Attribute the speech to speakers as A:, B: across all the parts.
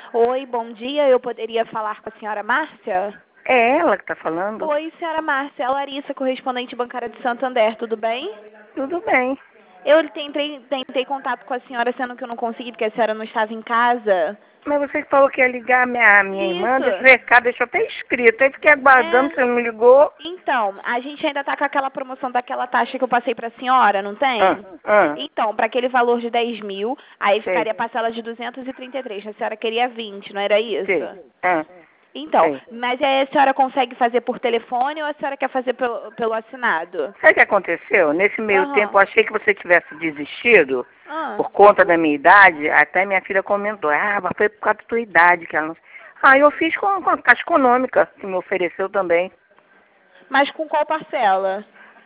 A: Oi, bom dia. Eu poderia falar com a senhora Márcia?
B: É ela que está falando?
A: Oi, senhora Márcia. É a Larissa, correspondente bancária de Santander. Tudo bem?
B: Tudo bem.
A: Eu tentei contato com a senhora, sendo que eu não consegui, porque a senhora não estava em casa.
B: Mas você falou que ia ligar minha irmã, deixa
A: Isso.
B: o recado, deixou até escrito. Aí fiquei aguardando, você não me ligou.
A: Então, a gente ainda tá com aquela promoção daquela taxa que eu passei pra senhora, não
B: Ah,
A: tem?
B: ah,
A: Então, para aquele valor de 10 mil, aí
B: sei,
A: ficaria parcela de 233. A senhora queria 20, não era isso?
B: sei. Ah,
A: Então,
B: sei.
A: mas aí a senhora consegue fazer por telefone ou a senhora quer fazer pelo assinado?
B: Sabe o que aconteceu? Nesse meio tempo,
A: Aham.
B: eu achei que você tivesse desistido
A: Ah.
B: por conta da minha idade. Até minha filha comentou, mas foi por causa da tua idade que ela não... Ah, eu fiz com a Caixa Econômica, que me ofereceu também.
A: Mas com qual parcela?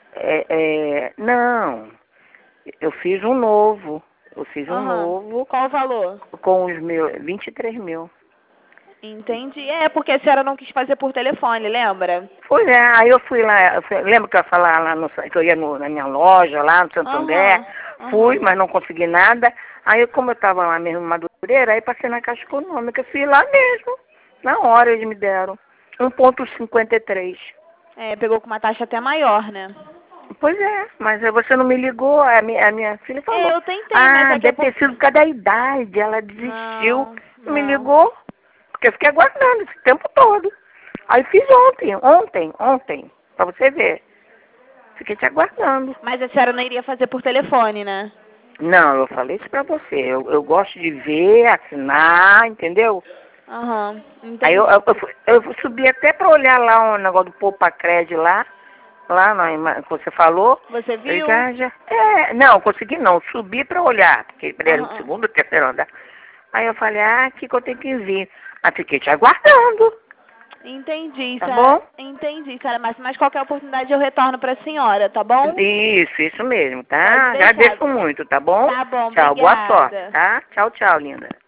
B: Não, eu fiz um novo. Eu fiz um
A: Aham.
B: novo
A: Qual o valor?
B: com os meus 23 mil.
A: Entendi. É, porque a senhora não quis fazer por telefone, lembra?
B: Pois é, aí eu fui lá, lembra que eu ia falar lá que eu ia na minha loja, lá no Santander,
A: Aham.
B: fui,
A: Aham.
B: mas não consegui nada. Aí como eu estava lá mesmo em Madureira, aí passei na Caixa Econômica, fui lá mesmo. Na hora eles me deram 1,53.
A: É, pegou com uma taxa até maior, né?
B: Pois é, mas aí você não me ligou, a minha filha falou,
A: É, eu tentei, mas é que é
B: deve
A: por...
B: ter sido por causa da idade, ela desistiu,
A: Não,
B: não me
A: não.
B: ligou, porque eu fiquei aguardando esse tempo todo. Aí fiz ontem, pra você ver. Fiquei te aguardando.
A: Mas a senhora não iria fazer por telefone, né?
B: Não, eu falei isso pra você. Eu gosto de ver, assinar, entendeu?
A: Aham,
B: Aí
A: entendi.
B: eu subi até pra olhar lá o negócio do Poupa Crédito lá que você falou.
A: Você
B: Eu
A: viu?
B: já. Não, consegui não. Subi pra olhar, porque era no
A: Aham.
B: segundo, terceiro andar. Aí eu falei, aqui que eu tenho que vir. Aí fiquei te aguardando,
A: Entendi,
B: tá
A: senhora.
B: bom?
A: Entendi, senhora Márcia. Mas qualquer oportunidade eu retorno pra senhora, tá bom?
B: Isso mesmo,
A: Pode
B: tá?
A: deixar.
B: Agradeço muito, tá bom?
A: Tá bom,
B: Tchau, boa sorte,
A: obrigada.
B: tá? Tchau, tchau, linda.